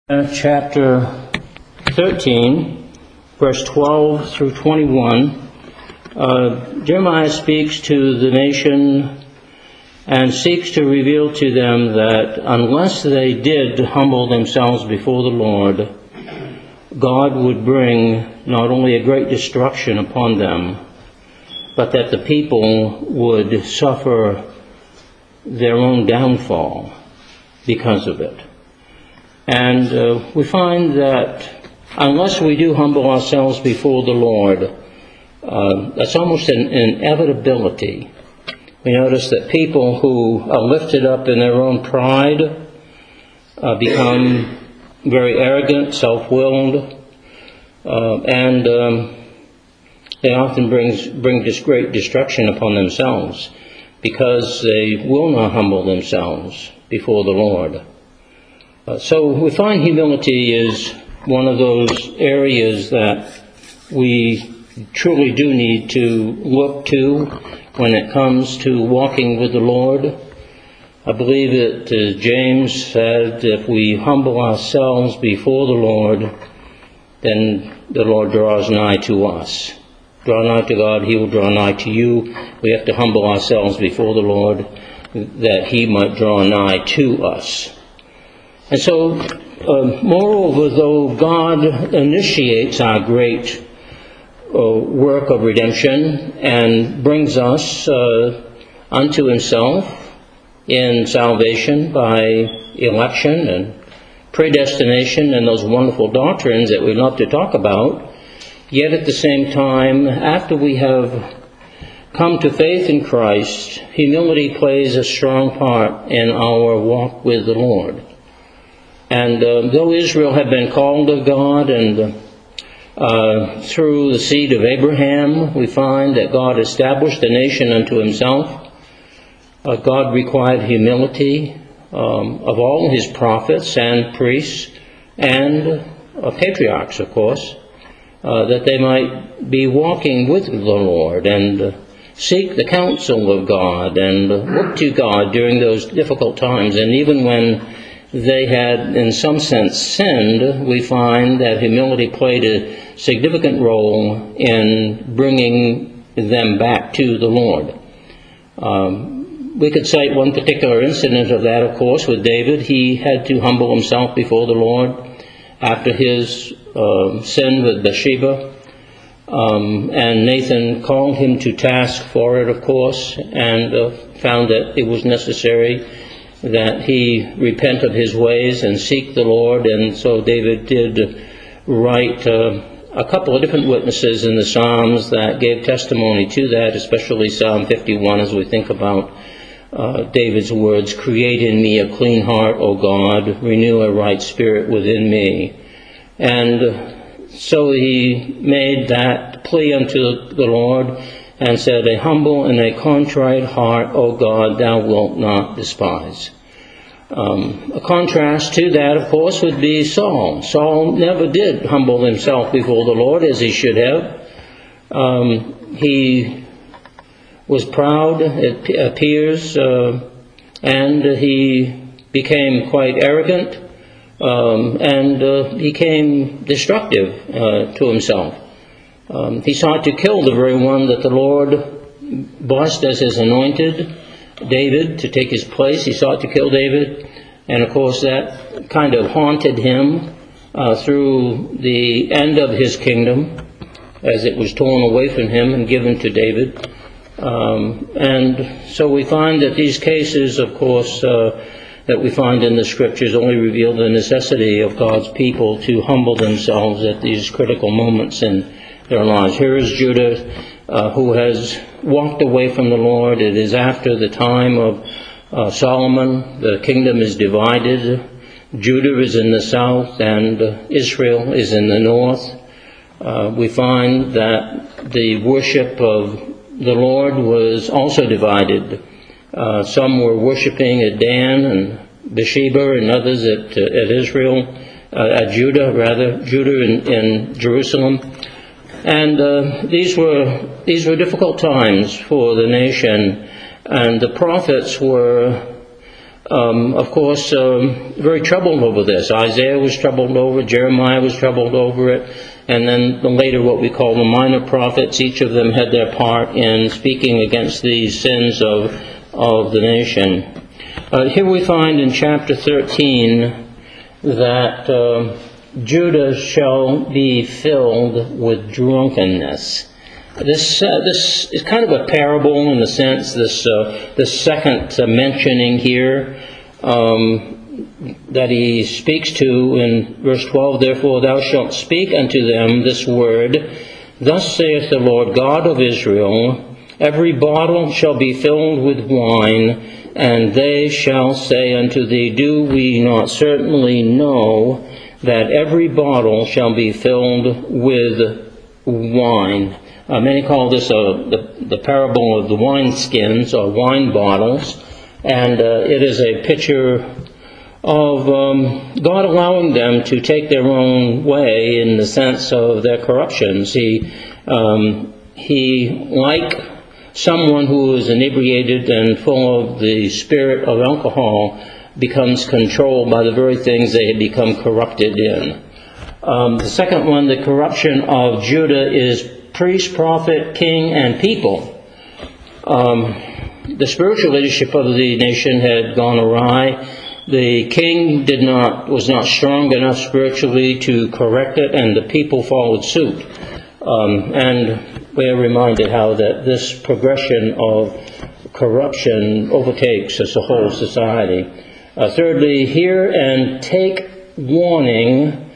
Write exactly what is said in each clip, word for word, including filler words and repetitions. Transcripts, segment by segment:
Chapter thirteen, verse twelve through twenty-one, uh, Jeremiah speaks to the nation and seeks to reveal to them that unless they did humble themselves before the Lord, God would bring not only a great destruction upon them, but that the people would suffer their own downfall because of it. And uh, we find that unless we do humble ourselves before the Lord, uh, that's almost an inevitability. We notice that people who are lifted up in their own pride uh, become very arrogant, self-willed, uh, and um, they often brings, bring this great destruction upon themselves because they will not humble themselves before the Lord. Uh, so we find humility is one of those areas that we truly do need to look to when it comes to walking with the Lord. I believe that uh, James said, if we humble ourselves before the Lord, then the Lord draws nigh to us. Draw nigh to God, He will draw nigh to you. We have to humble ourselves before the Lord that He might draw nigh to us. And so, uh, moreover, though God initiates our great uh, work of redemption and brings us uh, unto Himself in salvation by election and predestination and those wonderful doctrines that we love to talk about, yet at the same time, after we have come to faith in Christ, humility plays a strong part in our walk with the Lord. And uh, though Israel had been called of God, and uh, through the seed of Abraham, we find that God established a nation unto Himself. Uh, God required humility um, of all His prophets and priests and uh, patriarchs, of course, uh, that they might be walking with the Lord and uh, seek the counsel of God and uh, look to God during those difficult times. And even when they had, in some sense, sinned, we find that humility played a significant role in bringing them back to the Lord. Um, we could cite one particular incident of that, of course, with David. He had to humble himself before the Lord after his uh, sin with Bathsheba. Um, and Nathan called him to task for it, of course, and uh, found that it was necessary that he repent of his ways and seek the Lord. And so David did write uh, a couple of different witnesses in the Psalms that gave testimony to that, especially Psalm fifty-one, as we think about uh, David's words, "Create in me a clean heart, O God, renew a right spirit within me." And so he made that plea unto the Lord and said, "A humble and a contrite heart, O God, thou wilt not despise." Um, a contrast to that, of course, would be Saul. Saul never did humble himself before the Lord as he should have. Um, he was proud, it appears, uh, and he became quite arrogant um, and uh, became destructive uh, to himself. Um, he sought to kill the very one that the Lord blessed as His anointed, David, to take his place. He sought to kill David, and of course that kind of haunted him uh, through the end of his kingdom, as it was torn away from him and given to David. Um, and so we find that these cases, of course, uh, that we find in the Scriptures only reveal the necessity of God's people to humble themselves at these critical moments in their lives. Here is Judah, uh, who has walked away from the Lord. It is after the time of uh, Solomon. The kingdom is divided. Judah is in the south and uh, Israel is in the north. Uh, we find that the worship of the Lord was also divided. Uh, some were worshiping at Dan and Bathsheba, and others at, uh, at Israel, uh, at Judah rather, Judah in, in Jerusalem. And uh, these were these were difficult times for the nation, and the prophets were um, of course, um, very troubled over this. Isaiah was troubled over it, Jeremiah was troubled over it, and then the later what we call the minor prophets, each of them had their part in speaking against these sins of, of the nation. Uh, here we find in chapter thirteen that uh, Judah shall be filled with drunkenness. This uh, this is kind of a parable in the sense, this uh, the second uh, mentioning here um, that he speaks to in verse twelve, therefore thou shalt speak unto them this word, thus saith the Lord God of Israel, every bottle shall be filled with wine, and they shall say unto thee, do we not certainly know that every bottle shall be filled with wine? Uh, many call this uh, the, the parable of the wineskins or wine bottles, and uh, it is a picture of um, God allowing them to take their own way in the sense of their corruptions. He, um, he like someone who is inebriated and full of the spirit of alcohol, becomes controlled by the very things they had become corrupted in. Um, the second one, the corruption of Judah, is priest, prophet, king, and people. Um, the spiritual leadership of the nation had gone awry. The king did not was not strong enough spiritually to correct it, and the people followed suit. Um, and we are reminded how that this progression of corruption overtakes as a whole society. Uh, thirdly, hear and take warning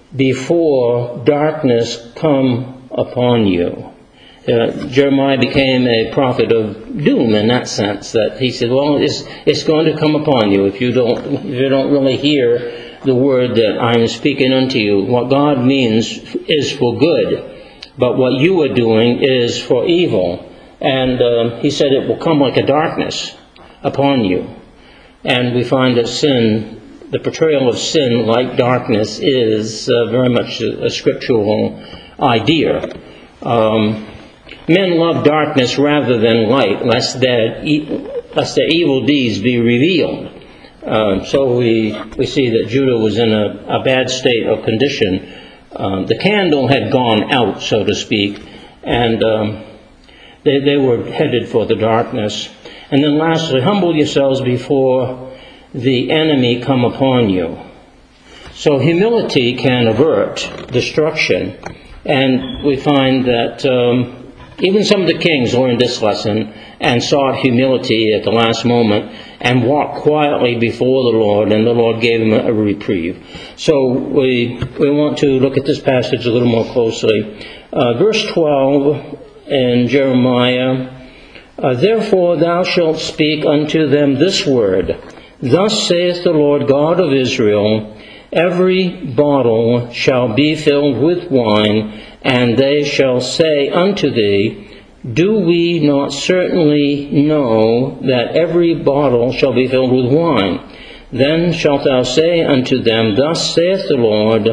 before darkness come upon you. Uh, Jeremiah became a prophet of doom in that sense, that he said, well, it's, it's going to come upon you if you don't if you don't really hear the word that I'm speaking unto you. What God means is for good, but what you are doing is for evil. And uh, he said it will come like a darkness upon you. And we find that sin, the portrayal of sin like darkness, is uh, very much a, a scriptural idea. Um, men love darkness rather than light, lest their, lest their evil deeds be revealed. Um, so we we see that Judah was in a, a bad state of condition. Um, the candle had gone out, so to speak, and um, they, they were headed for the darkness. And then lastly, humble yourselves before the enemy come upon you. So humility can avert destruction. And we find that um, even some of the kings learned this lesson and sought humility at the last moment and walked quietly before the Lord, and the Lord gave them a reprieve. So we we want to look at this passage a little more closely. Uh, verse twelve in Jeremiah, uh, therefore thou shalt speak unto them this word, thus saith the Lord God of Israel, every bottle shall be filled with wine, and they shall say unto thee, do we not certainly know that every bottle shall be filled with wine? Then shalt thou say unto them, thus saith the Lord,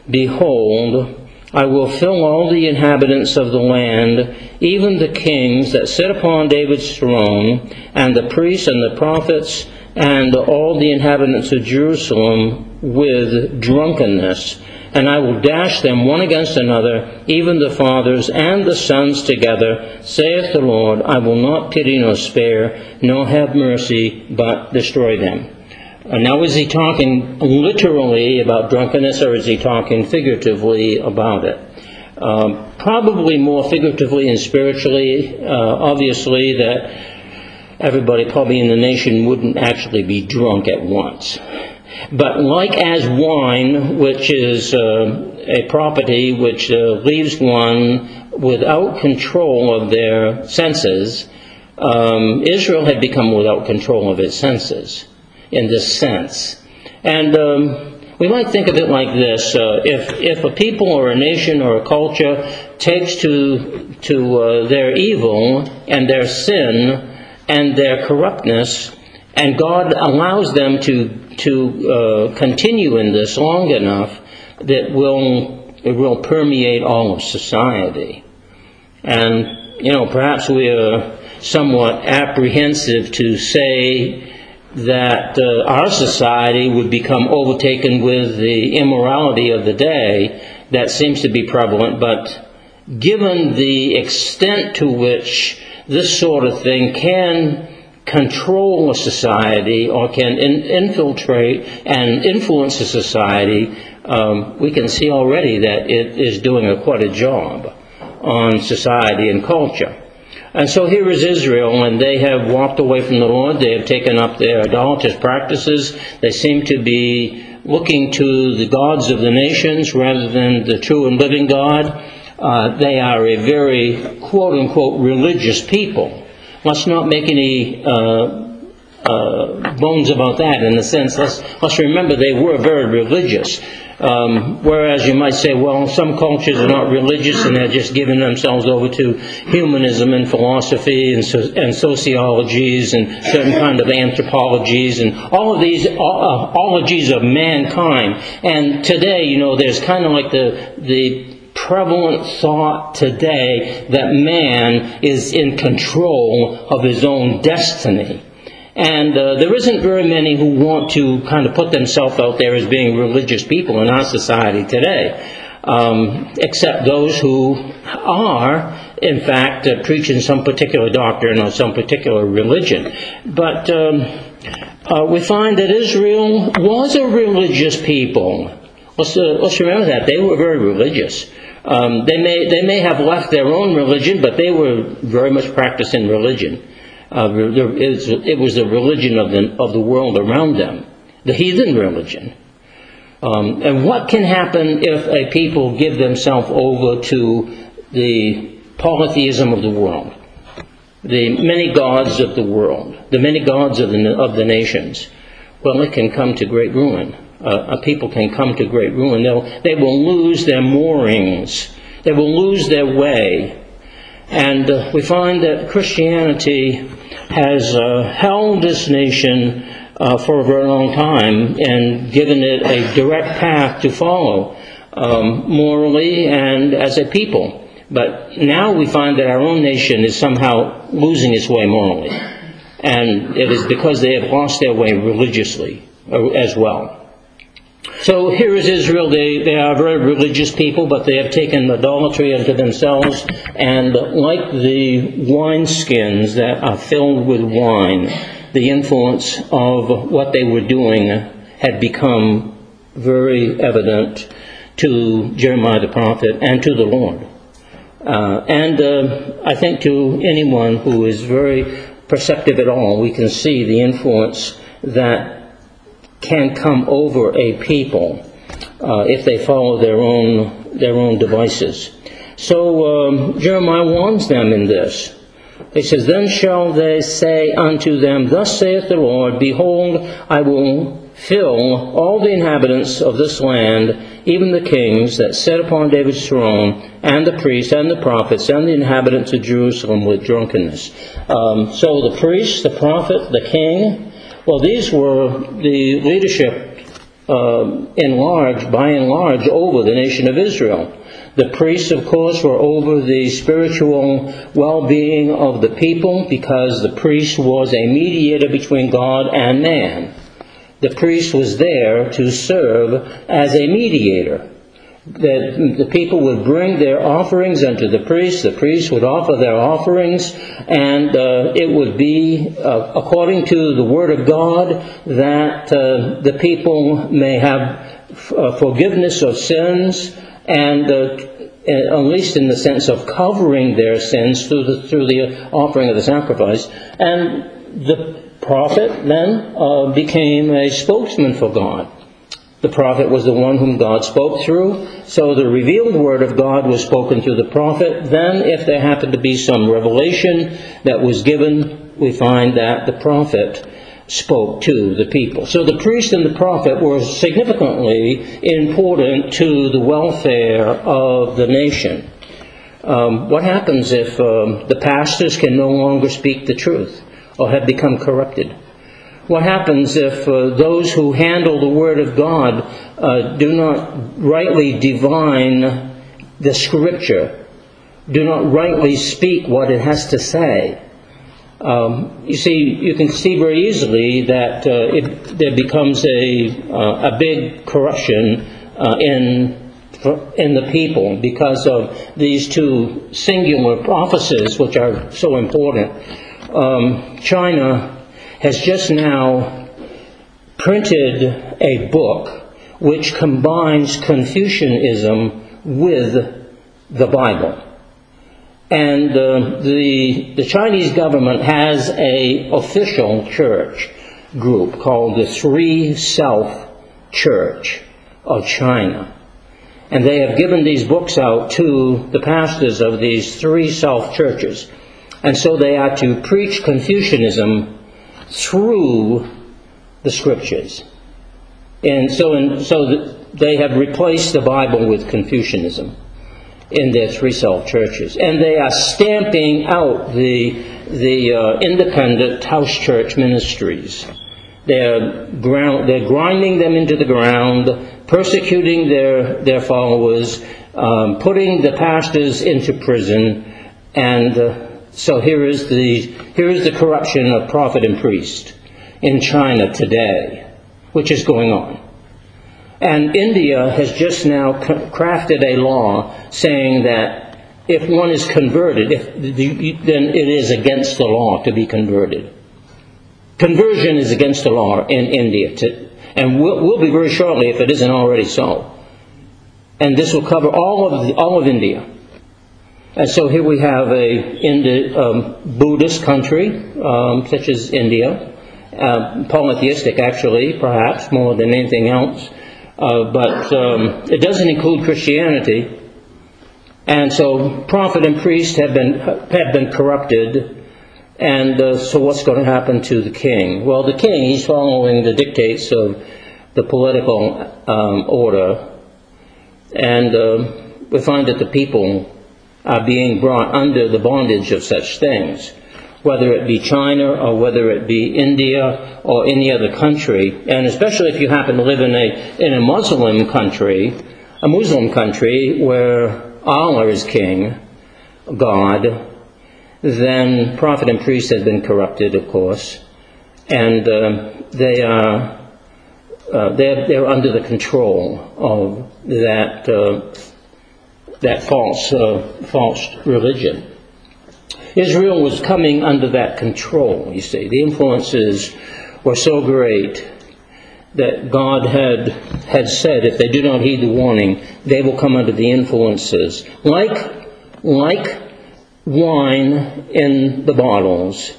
behold, I will fill all the inhabitants of the land, even the kings that sit upon David's throne, and the priests and the prophets, and all the inhabitants of Jerusalem with drunkenness. And I will dash them one against another, even the fathers and the sons together, saith the Lord. I will not pity nor spare, nor have mercy, but destroy them. Uh, now is he talking literally about drunkenness, or is he talking figuratively about it? Um, probably more figuratively and spiritually. Uh, obviously that everybody probably in the nation wouldn't actually be drunk at once. But like as wine, which is uh, a property which uh, leaves one without control of their senses, um, Israel had become without control of its senses in this sense. And um, we might think of it like this. Uh, if, if a people or a nation or a culture takes to, to uh, their evil and their sin and their corruptness, and God allows them to to uh, continue in this long enough, that will it will permeate all of society. And you know, perhaps we are somewhat apprehensive to say that uh, our society would become overtaken with the immorality of the day that seems to be prevalent, but given the extent to which this sort of thing can control a society or can in, infiltrate and influence a society, um, we can see already that it is doing a, quite a job on society and culture. And so here is Israel, and they have walked away from the Lord. They have taken up their idolatrous practices. They seem to be looking to the gods of the nations rather than the true and living God. Uh, they are a very quote-unquote religious people. Let's not make any uh, uh, bones about that in the sense, let's, let's remember they were very religious. Um, whereas you might say, well, some cultures are not religious and they're just giving themselves over to humanism and philosophy and, so, and sociologies and certain kind of anthropologies and all of these uh, ologies of mankind. And today, you know, there's kind of like the the prevalent thought today that man is in control of his own destiny. And uh, there isn't very many who want to kind of put themselves out there as being religious people in our society today, um, except those who are, in fact, uh, preaching some particular doctrine or some particular religion. But um, uh, we find that Israel was a religious people. Let's, uh, let's remember that. They were very religious. Um, they may they may have left their own religion, but they were very much practicing religion. Uh, it was the religion of the of the world around them, the heathen religion. Um, and what can happen if a people give themselves over to the polytheism of the world, the many gods of the world, the many gods of the of the nations? Well, it can come to great ruin. Uh, a people can come to great ruin. They'll, they will lose their moorings. They will lose their way. And uh, we find that Christianity has uh, held this nation uh, for a very long time and given it a direct path to follow um, morally and as a people. But now we find that our own nation is somehow losing its way morally. And it is because they have lost their way religiously as well. So here is Israel. They, they are a very religious people, but they have taken idolatry unto themselves. And like the wineskins that are filled with wine, the influence of what they were doing had become very evident to Jeremiah the prophet and to the Lord. Uh, and uh, I think to anyone who is very perceptive at all, we can see the influence that can come over a people uh, if they follow their own their own devices. So um, Jeremiah warns them in this. He says, "Then shall they say unto them, Thus saith the Lord, Behold, I will fill all the inhabitants of this land, even the kings that sit upon David's throne, and the priests, and the prophets, and the inhabitants of Jerusalem with drunkenness." Um, so the priest, the prophet, the king, well, these were the leadership uh, in large, by and large, over the nation of Israel. The priests, of course, were over the spiritual well-being of the people because the priest was a mediator between God and man. The priest was there to serve as a mediator. That the people would bring their offerings unto the priest, the priest would offer their offerings, and uh, it would be, uh, according to the Word of God, that uh, the people may have f- uh, forgiveness of sins, and uh, at least in the sense of covering their sins through the, through the offering of the sacrifice. And the prophet then uh, became a spokesman for God. The prophet was the one whom God spoke through. So the revealed word of God was spoken through the prophet. Then if there happened to be some revelation that was given, we find that the prophet spoke to the people. So the priest and the prophet were significantly important to the welfare of the nation. Um, what happens if um, the pastors can no longer speak the truth or have become corrupted? What happens if uh, those who handle the Word of God uh, do not rightly divine the Scripture, do not rightly speak what it has to say? Um, you see, you can see very easily that uh, it, there becomes a uh, a big corruption uh, in in the people because of these two singular offices, which are so important. Um, China has just now printed a book which combines Confucianism with the Bible. And uh, the the Chinese government has a official church group called the Three Self Church of China. And they have given these books out to the pastors of these three self churches. And so they are to preach Confucianism through the scriptures. And so in, so they have replaced the Bible with Confucianism in their three self churches. And they are stamping out the, the uh, independent house church ministries. They're, ground, they're grinding them into the ground, persecuting their, their followers, um, putting the pastors into prison, and uh, so here is the here is the corruption of prophet and priest in China today, which is going on. And India has just now crafted a law saying that if one is converted, if the, then it is against the law to be converted. Conversion is against the law in India, to, and will, will be very shortly if it isn't already so. And this will cover all of the, all of India. And so here we have a Indi, um, Buddhist country, um, such as India, uh, polytheistic actually, perhaps more than anything else, uh, but um, it doesn't include Christianity. And so prophet and priest have been have been corrupted. And uh, so what's going to happen to the king? Well, the king, he's following the dictates of the political um, order. And uh, we find that the people are being brought under the bondage of such things, whether it be China or whether it be India or any other country. And especially if you happen to live in a in a Muslim country, a Muslim country where Allah is king, God, then prophet and priest have been corrupted, of course, and uh, they are uh, they're, they're under the control of that uh, that false uh, false religion. Israel was coming under that control. You see, the influences were so great that God had had said, if they do not heed the warning, they will come under the influences, like like. wine in the bottles.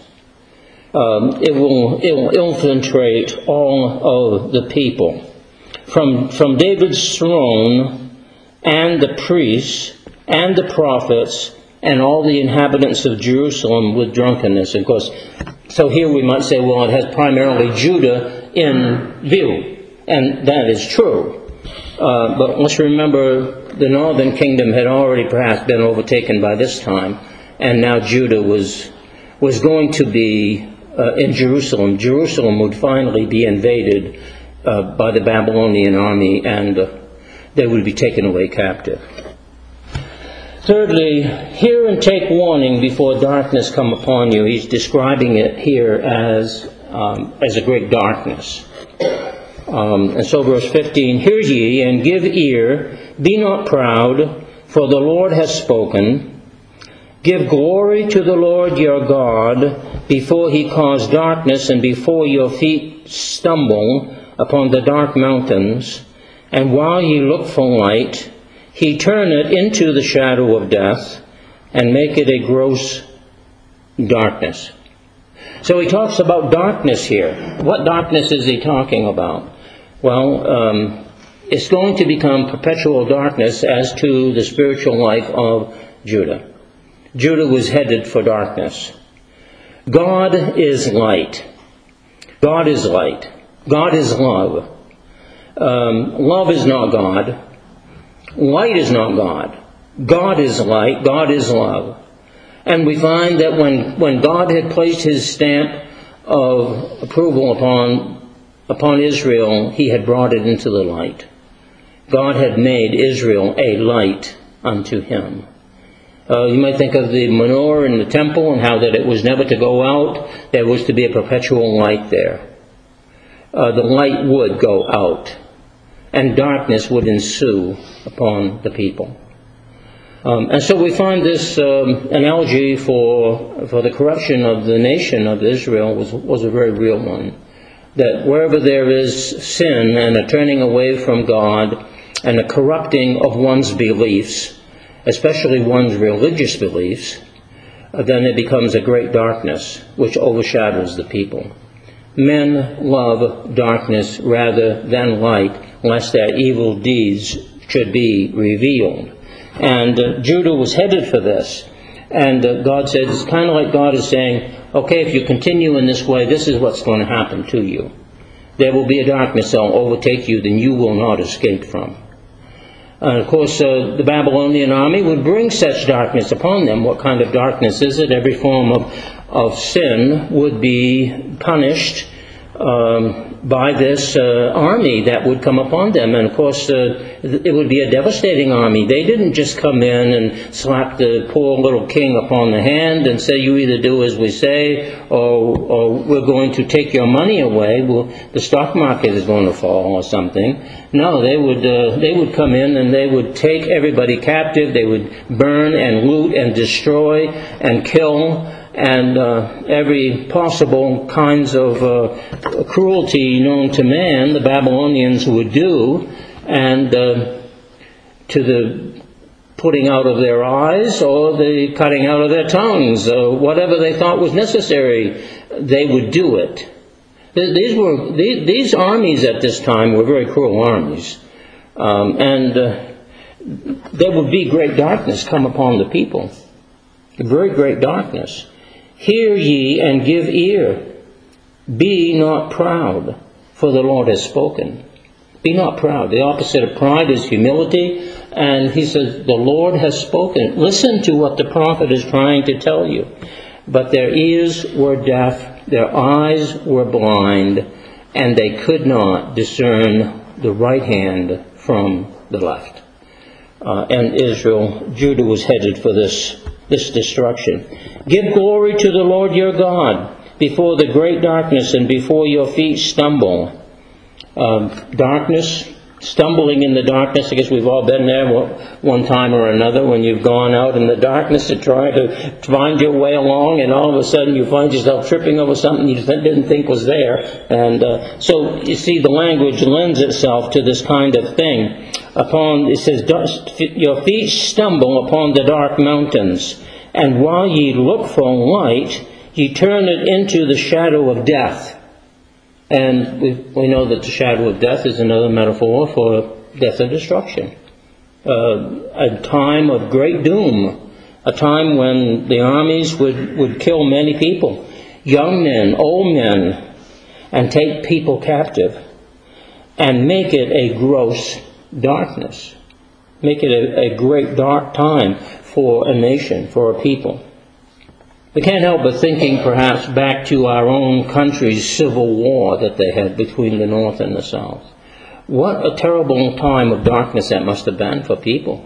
Um, it will it will infiltrate all of the people. From from David's throne and the priests and the prophets and all the inhabitants of Jerusalem with drunkenness. Of course, so here we might say, well, it has primarily Judah in view, and that is true. Uh, but let's remember the northern kingdom had already perhaps been overtaken by this time. And now Judah was was going to be uh, in Jerusalem. Jerusalem would finally be invaded uh, by the Babylonian army, and uh, they would be taken away captive. Thirdly, hear and take warning before darkness come upon you. He's describing it here as um, as a great darkness. Um, and so verse fifteen, hear ye and give ear, be not proud, for the Lord has spoken. Give glory to the Lord your God before he cause darkness and before your feet stumble upon the dark mountains. And while ye look for light, he turn it into the shadow of death and make it a gross darkness. So he talks about darkness here. What darkness is he talking about? Well, um, it's going to become perpetual darkness as to the spiritual life of Judah. Judah was headed for darkness. God is light. God is light. God is love. Um, love is not God. Light is not God. God is light. God is love. And we find that when, when God had placed his stamp of approval upon, upon Israel, he had brought it into the light. God had made Israel a light unto him. Uh, you might think of the menorah in the temple and how that it was never to go out. There was to be a perpetual light there. Uh, the light would go out, and darkness would ensue upon the people. Um, and so we find this um, analogy for for the corruption of the nation of Israel was was a very real one. That wherever there is sin and a turning away from God and a corrupting of one's beliefs, especially one's religious beliefs, uh, then it becomes a great darkness which overshadows the people. Men love darkness rather than light, lest their evil deeds should be revealed. And uh, Judah was headed for this. And uh, God said, it's kind of like God is saying, okay, if you continue in this way, this is what's going to happen to you. There will be a darkness that will overtake you that you will not escape from. And of course, uh, the Babylonian army would bring such darkness upon them. What kind of darkness is it? Every form of, of sin would be punished um, by this uh, army that would come upon them. And of course, uh, it would be a devastating army. They didn't just come in and slap the poor little king upon the hand and say, you either do as we say, or, or we're going to take your money away. Well, the stock market is going to fall or something. No, they would uh, they would come in and they would take everybody captive. They would burn and loot and destroy and kill, and uh, every possible kinds of uh, cruelty known to man, the Babylonians would do, and uh, to the putting out of their eyes or the cutting out of their tongues, uh, whatever they thought was necessary, they would do it. These were these, these armies at this time were very cruel armies, um, and uh, there would be great darkness come upon the people, very great darkness. Hear ye and give ear. Be not proud, for the Lord has spoken. Be not proud. The opposite of pride is humility, and he says the Lord has spoken. Listen to what the prophet is trying to tell you. But their ears were deaf, their eyes were blind, and they could not discern the right hand from the left. Uh, and Israel, Judah was headed for this, this destruction. Give glory to the Lord your God before the great darkness and before your feet stumble. Um, darkness, stumbling in the darkness. I guess we've all been there one time or another when you've gone out in the darkness to try to find your way along, and all of a sudden you find yourself tripping over something you didn't think was there. And uh, so you see, the language lends itself to this kind of thing. Upon it says, your feet stumble upon the dark mountains, and while ye look for light, ye turn it into the shadow of death. And we, we know that the shadow of death is another metaphor for death and destruction. Uh, a time of great doom. A time when the armies would, would kill many people. Young men, old men, and take people captive. And make it a gross darkness. Make it a, a great dark time for a nation, for a people. We can't help but thinking perhaps back to our own country's civil war that they had between the North and the South. What a terrible time of darkness that must have been for people.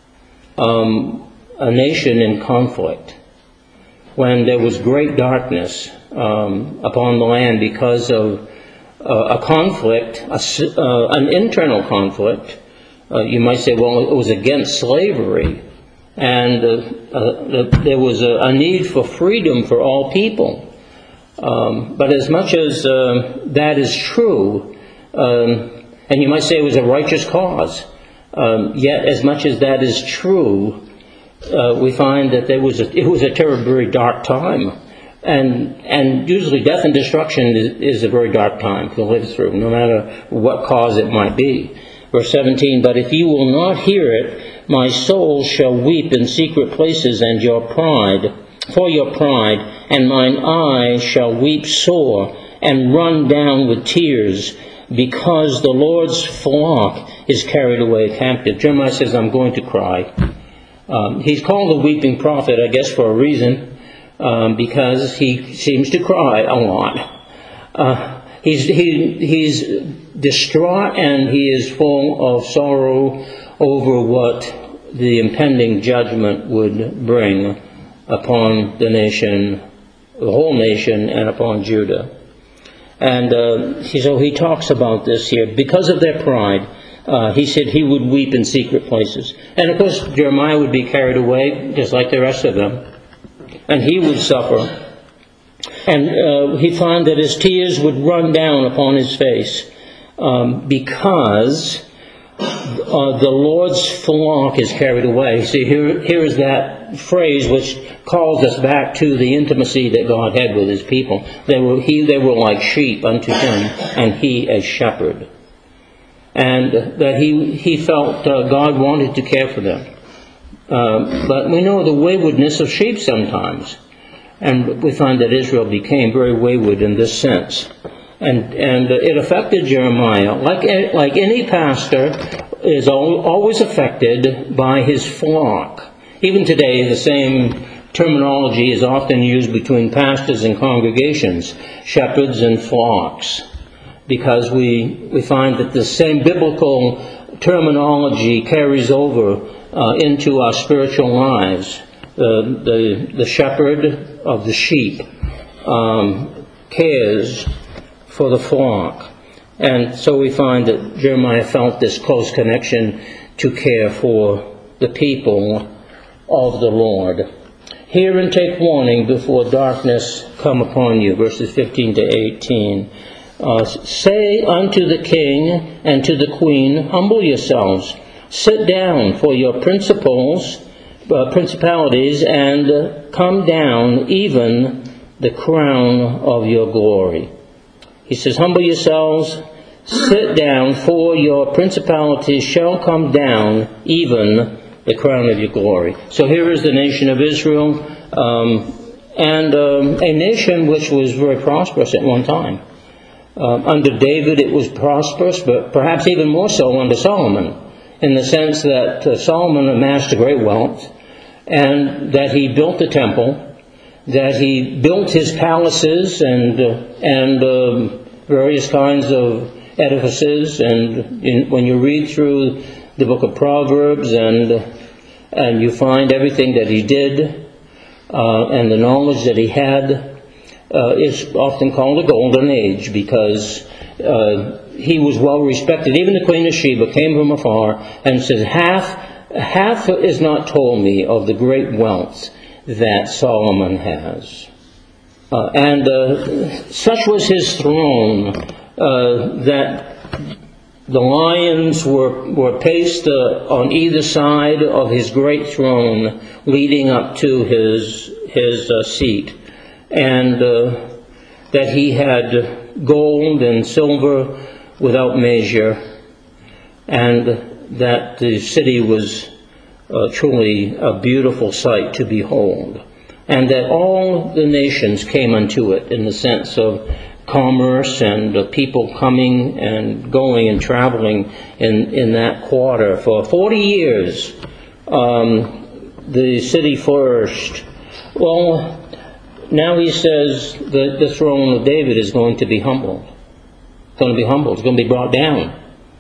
Um, a nation in conflict, when there was great darkness um, upon the land because of uh, a conflict, a, uh, an internal conflict. Uh, you might say, well, it was against slavery. And uh, uh, there was a, a need for freedom for all people. Um, but as much as uh, that is true, um, and you might say it was a righteous cause, um, yet as much as that is true, uh, we find that there was a, it was a terribly very dark time. And and usually death and destruction is, is a very dark time to live through, no matter what cause it might be. Verse seventeen, but if you will not hear it, my soul shall weep in secret places, and your pride, for your pride, and mine eye shall weep sore, and run down with tears, because the Lord's flock is carried away captive. Jeremiah says, I'm going to cry. Um, he's called a weeping prophet, I guess, for a reason, um, because he seems to cry a lot. Uh, he's, he, he's distraught, and he is full of sorrow over what the impending judgment would bring upon the nation, the whole nation, and upon Judah. And uh, he, so he talks about this here. Because of their pride, uh, he said he would weep in secret places. And of course, Jeremiah would be carried away, just like the rest of them. And he would suffer. And uh, he found that his tears would run down upon his face um, because uh, the Lord's flock is carried away. See, here, here is that phrase which calls us back to the intimacy that God had with his people. They were, he, they were like sheep unto him, and he a shepherd. And that he, he felt uh, God wanted to care for them. Uh, but we know the waywardness of sheep sometimes. And we find that Israel became very wayward in this sense. And and it affected Jeremiah. Like, like any pastor is always affected by his flock. Even today, the same terminology is often used between pastors and congregations, shepherds and flocks, because we, we find that the same biblical terminology carries over uh, into our spiritual lives. The, the, the shepherd of the sheep um, cares for the flock. And so we find that Jeremiah felt this close connection to care for the people of the Lord. Hear and take warning before darkness come upon you, verses fifteen to eighteen. Uh, say unto the king and to the queen, humble yourselves, sit down for your principles Uh, principalities, and uh, come down even the crown of your glory. He says, humble yourselves, sit down, for your principalities shall come down, even the crown of your glory. So here is the nation of Israel, um, and um, a nation which was very prosperous at one time. Uh, under David it was prosperous, but perhaps even more so under Solomon, in the sense that uh, Solomon amassed a great wealth, and that he built the temple, that he built his palaces and uh, and um, various kinds of edifices. And in, when you read through the book of Proverbs, and and you find everything that he did uh, and the knowledge that he had, uh, is often called a golden age, because uh, he was well respected. Even the Queen of Sheba came from afar and said, half Half is not told me of the great wealth that Solomon has. Uh, and uh, such was his throne uh, that the lions were, were paced uh, on either side of his great throne, leading up to his, his uh, seat. And uh, that he had gold and silver without measure, and that the city was uh, truly a beautiful sight to behold, and that all the nations came unto it, in the sense of commerce and uh, people coming and going and traveling in, in that quarter. For forty years, um, the city flourished. Well, now he says that the throne of David is going to be humbled. It's going to be humbled. It's going to be brought down.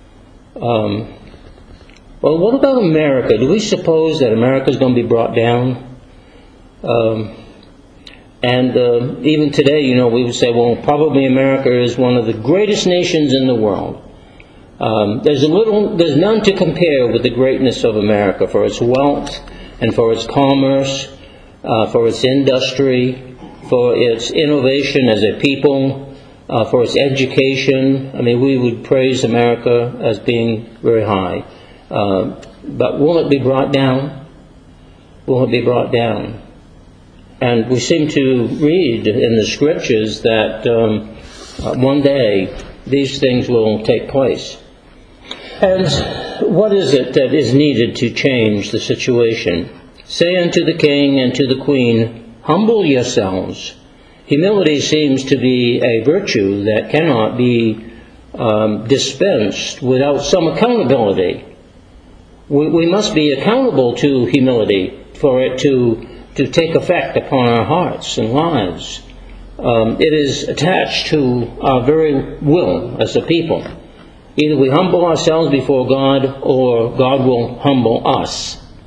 Um, Well, what about America? Do we suppose that America is going to be brought down? Um, and uh, even today, you know, we would say, well, probably America is one of the greatest nations in the world. Um, there's a little, there's none to compare with the greatness of America for its wealth and for its commerce, uh, for its industry, for its innovation as a people, uh, for its education. I mean, we would praise America as being very high. Uh, but will it be brought down? Will it be brought down? And we seem to read in the scriptures that um, uh, one day these things will take place. And what is it that is needed to change the situation? Say unto the king and to the queen, humble yourselves. Humility seems to be a virtue that cannot be um, dispensed without some accountability. We, we must be accountable to humility for it to, to take effect upon our hearts and lives. Um, it is attached to our very will as a people. Either we humble ourselves before God, or God will humble us.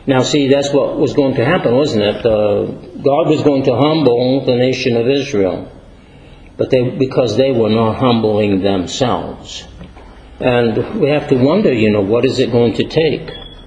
Now, see, that's what was going to happen, wasn't it? Uh, God was going to humble the nation of Israel, but they, because they were not humbling themselves. And we have to wonder, you know, what is it going to take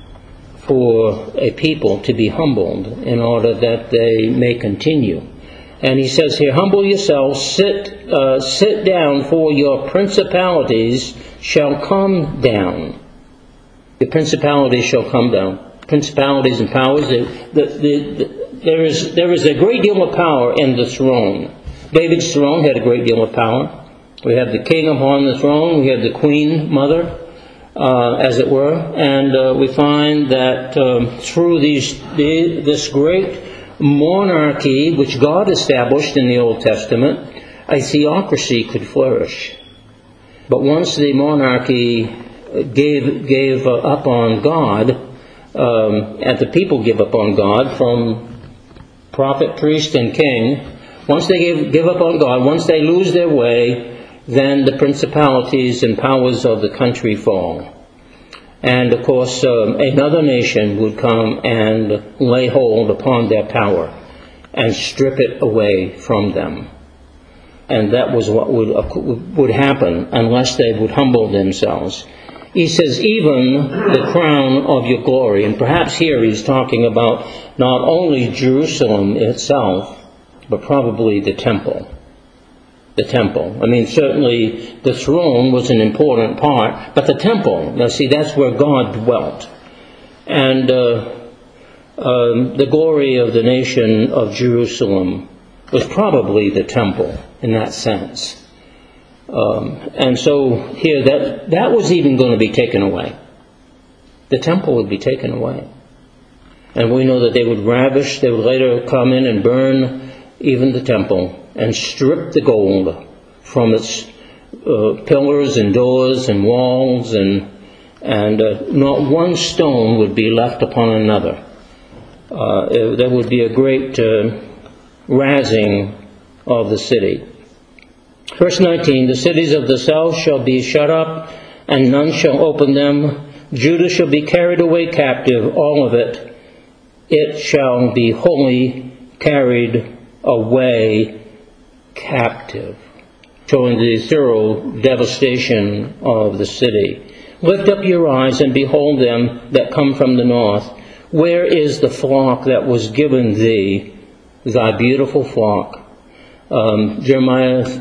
for a people to be humbled in order that they may continue? And he says here, humble yourselves, sit, uh, sit down, for your principalities shall come down. The principalities shall come down. Principalities and powers. The, the, the, there is there is a great deal of power in the throne. David's throne had a great deal of power. We have the king upon the throne. We have the queen mother, uh, as it were, and uh, we find that um, through these the, this great monarchy which God established in the Old Testament, a theocracy could flourish. But once the monarchy gave gave uh, up on God. Um, and the people give up on God, from prophet, priest, and king. Once they give, give up on God, once they lose their way, then the principalities and powers of the country fall. And of course, um, another nation would come and lay hold upon their power and strip it away from them. And that was what would, uh, would happen unless they would humble themselves. He says, even the crown of your glory. And perhaps here he's talking about not only Jerusalem itself, but probably the temple. The temple. I mean, certainly the throne was an important part, but the temple, now see, that's where God dwelt. And uh, um, the glory of the nation of Jerusalem was probably the temple in that sense. Um, and so here, that that was even going to be taken away. The temple would be taken away. And we know that they would ravish, they would later come in and burn even the temple and strip the gold from its uh, pillars and doors and walls, and and uh, not one stone would be left upon another. Uh, it, there would be a great uh, razing of the city. Verse nineteen, the cities of the south shall be shut up, and none shall open them. Judah shall be carried away captive, all of it. It shall be wholly carried away captive, showing the thorough devastation of the city. Lift up your eyes and behold them that come from the north. Where is the flock that was given thee, thy beautiful flock? Um, Jeremiah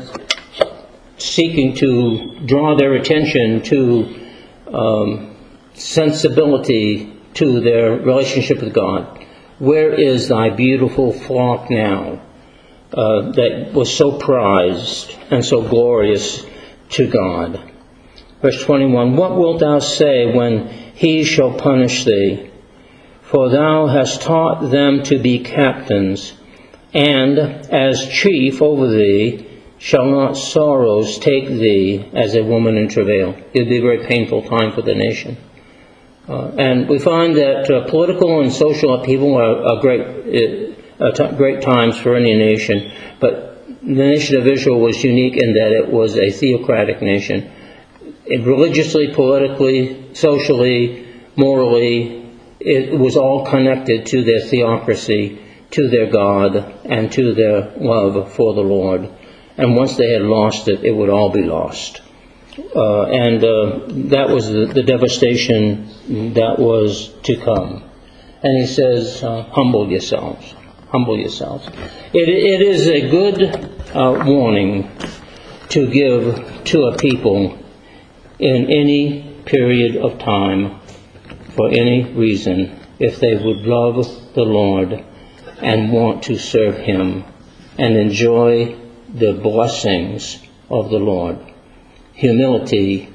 seeking to draw their attention to um, sensibility to their relationship with God. Where is thy beautiful flock now uh, that was so prized and so glorious to God? Verse twenty-one, what wilt thou say when he shall punish thee? For thou hast taught them to be captains, and as chief over thee shall not sorrows take thee as a woman in travail. It would be a very painful time for the nation. Uh, and we find that uh, political and social upheaval are, are great, uh, t- great times for any nation. But the nation of Israel was unique in that it was a theocratic nation. It religiously, politically, socially, morally, it was all connected to their theocracy, to their God, and to their love for the Lord. And once they had lost it, it would all be lost. Uh, and uh, that was the, the devastation that was to come. And he says, uh, humble yourselves. Humble yourselves. It, it is a good uh, warning to give to a people in any period of time, for any reason, if they would love the Lord and want to serve Him and enjoy the blessings of the Lord. Humility,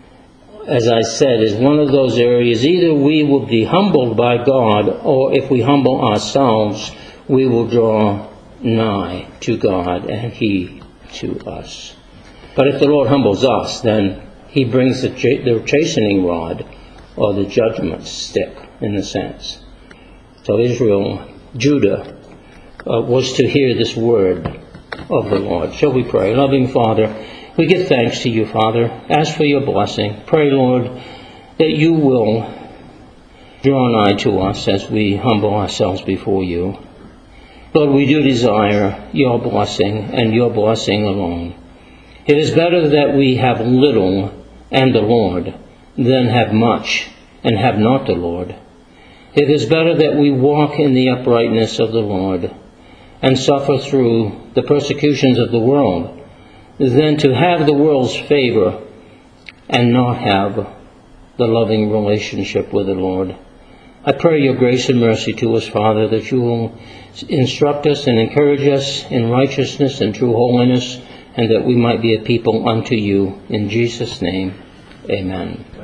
as I said, is one of those areas. Either we will be humbled by God, or if we humble ourselves, we will draw nigh to God and He to us. But if the Lord humbles us, then He brings the, ch- the chastening rod, or the judgment stick, in a sense. So Israel, Judah, uh, was to hear this word of the Lord. Shall we pray? Loving Father, we give thanks to you, Father. Ask for your blessing. Pray, Lord, that you will draw nigh to us as we humble ourselves before you. Lord, we do desire your blessing and your blessing alone. It is better that we have little and the Lord than have much and have not the Lord. It is better that we walk in the uprightness of the Lord and suffer through the persecutions of the world than to have the world's favor and not have the loving relationship with the Lord. I pray your grace and mercy to us, Father, that you will instruct us and encourage us in righteousness and true holiness, and that we might be a people unto you. In Jesus' name, amen.